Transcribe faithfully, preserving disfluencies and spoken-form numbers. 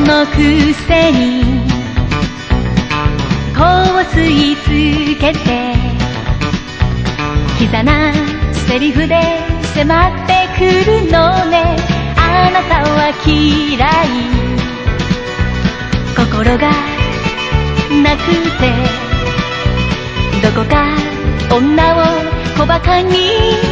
のくせにこう吸い付けてキザなセリフで迫ってくるのね。あなたは嫌い、心がなくてどこか女を小馬鹿に